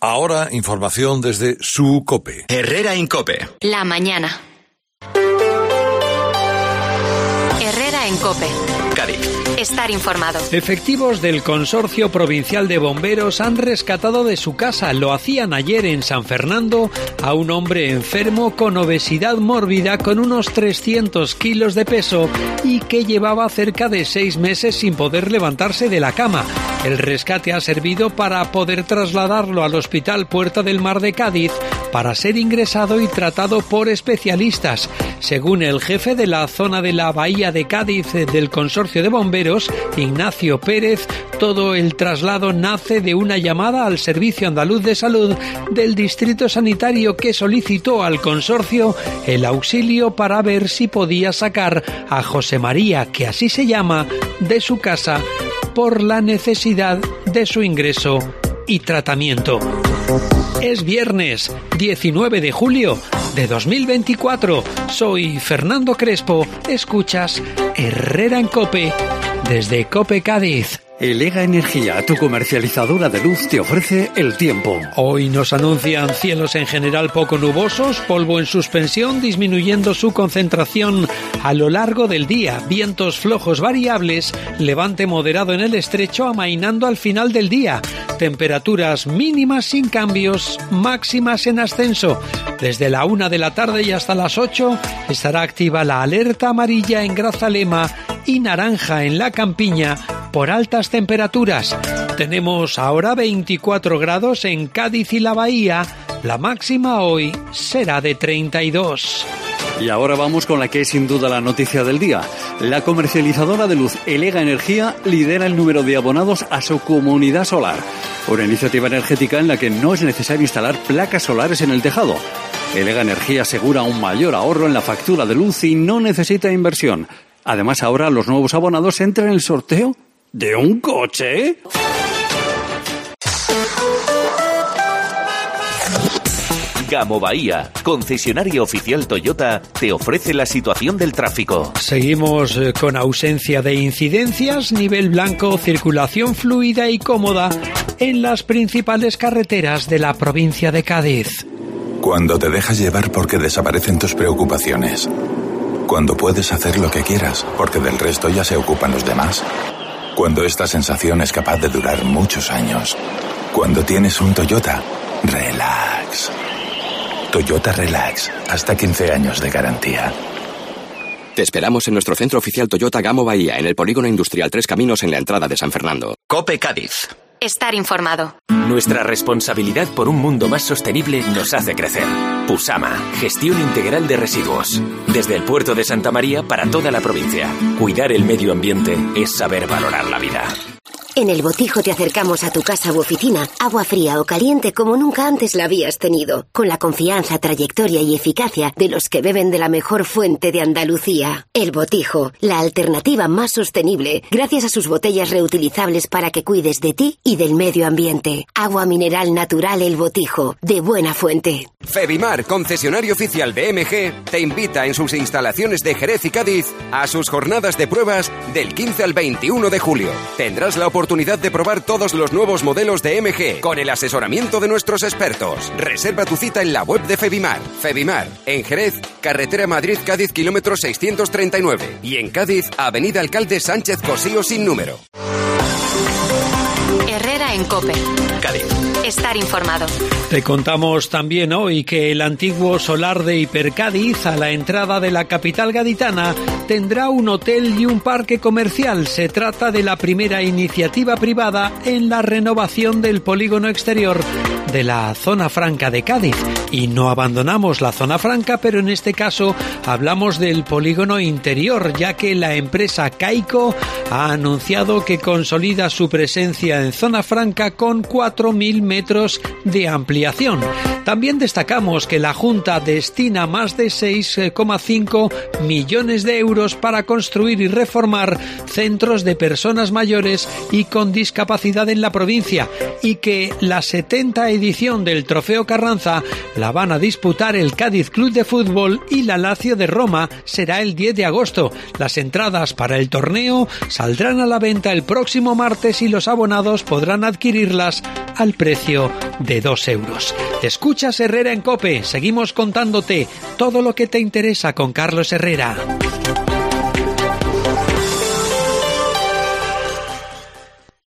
Ahora, información desde su COPE. Herrera Incope. La mañana. Herrera en COPE. Cádiz. Estar informado. Efectivos del Consorcio Provincial de Bomberos han rescatado de su casa, lo hacían ayer en San Fernando, a un hombre enfermo con obesidad mórbida con unos 300 kilos de peso y que llevaba cerca de 6 meses sin poder levantarse de la cama. El rescate ha servido para poder trasladarlo al Hospital Puerta del Mar de Cádiz para ser ingresado y tratado por especialistas. Según el jefe de la zona de la Bahía de Cádiz del Consorcio de Bomberos, Ignacio Pérez, todo el traslado nace de una llamada al Servicio Andaluz de Salud del Distrito Sanitario que solicitó al consorcio el auxilio para ver si podía sacar a José María, que así se llama, de su casa por la necesidad de su ingreso y tratamiento. Es viernes 19 de julio de 2024. Soy Fernando Crespo. Escuchas Herrera en COPE desde COPE Cádiz. Elega Energía, tu comercializadora de luz, te ofrece el tiempo. Hoy nos anuncian cielos en general poco nubosos, polvo en suspensión, disminuyendo su concentración a lo largo del día, vientos flojos variables, levante moderado en el estrecho, amainando al final del día, temperaturas mínimas sin cambios, máximas en ascenso. Desde la 1 de la tarde y hasta las 8 estará activa la alerta amarilla en Grazalema y naranja en la Campiña por altas temperaturas. Tenemos ahora 24 grados en Cádiz y la Bahía. La máxima hoy será de 32. Y ahora vamos con la que es sin duda la noticia del día. La comercializadora de luz Elega Energía lidera el número de abonados a su comunidad solar. Una iniciativa energética en la que no es necesario instalar placas solares en el tejado. Elega Energía asegura un mayor ahorro en la factura de luz y no necesita inversión. Además, ahora los nuevos abonados entran en el sorteo de un coche. Gamo Bahía, concesionario oficial Toyota, te ofrece la situación del tráfico. Seguimos con ausencia de incidencias, nivel blanco, circulación fluida y cómoda en las principales carreteras de la provincia de Cádiz. Cuando te dejas llevar porque desaparecen tus preocupaciones. Cuando puedes hacer lo que quieras porque del resto ya se ocupan los demás. Cuando esta sensación es capaz de durar muchos años. Cuando tienes un Toyota, relax. Toyota Relax, hasta 15 años de garantía. Te esperamos en nuestro centro oficial Toyota Gamo Bahía, en el Polígono Industrial Tres Caminos, en la entrada de San Fernando. COPE Cádiz. Estar informado. Nuestra responsabilidad por un mundo más sostenible nos hace crecer. Pusama, gestión integral de residuos. Desde el puerto de Santa María para toda la provincia. Cuidar el medio ambiente es saber valorar la vida. En El Botijo te acercamos a tu casa u oficina, agua fría o caliente como nunca antes la habías tenido, con la confianza, trayectoria y eficacia de los que beben de la mejor fuente de Andalucía. El Botijo, la alternativa más sostenible, gracias a sus botellas reutilizables para que cuides de ti y del medio ambiente. Agua mineral natural El Botijo, de buena fuente. Febimar, concesionario oficial de MG, te invita en sus instalaciones de Jerez y Cádiz a sus jornadas de pruebas del 15 al 21 de julio. Tendrás la oportunidad de probar todos los nuevos modelos de MG con el asesoramiento de nuestros expertos. Reserva tu cita en la web de Febimar. Febimar, en Jerez, carretera Madrid-Cádiz, kilómetro 639. Y en Cádiz, avenida Alcalde Sánchez Cosío sin número. Herrera en COPE. Cádiz. Estar informado. Te contamos también hoy que el antiguo solar de Hipercádiz, a la entrada de la capital gaditana, tendrá un hotel y un parque comercial. Se trata de la primera iniciativa privada en la renovación del polígono exterior de la zona franca de Cádiz. Y no abandonamos la zona franca, pero en este caso hablamos del polígono interior, ya que la empresa Caico ha anunciado que consolida su presencia en zona franca con 4.000 metros de ampliación. También destacamos que la Junta destina más de 6,5 millones de euros para construir y reformar centros de personas mayores y con discapacidad en la provincia, y que la 70ª edición del Trofeo Carranza la van a disputar el Cádiz Club de Fútbol y la Lazio de Roma. Será el 10 de agosto. Las entradas para el torneo saldrán a la venta el próximo martes y los abonados podrán adquirirlas al precio de 2 euros. Escuchas Herrera en COPE. Seguimos contándote todo lo que te interesa con Carlos Herrera.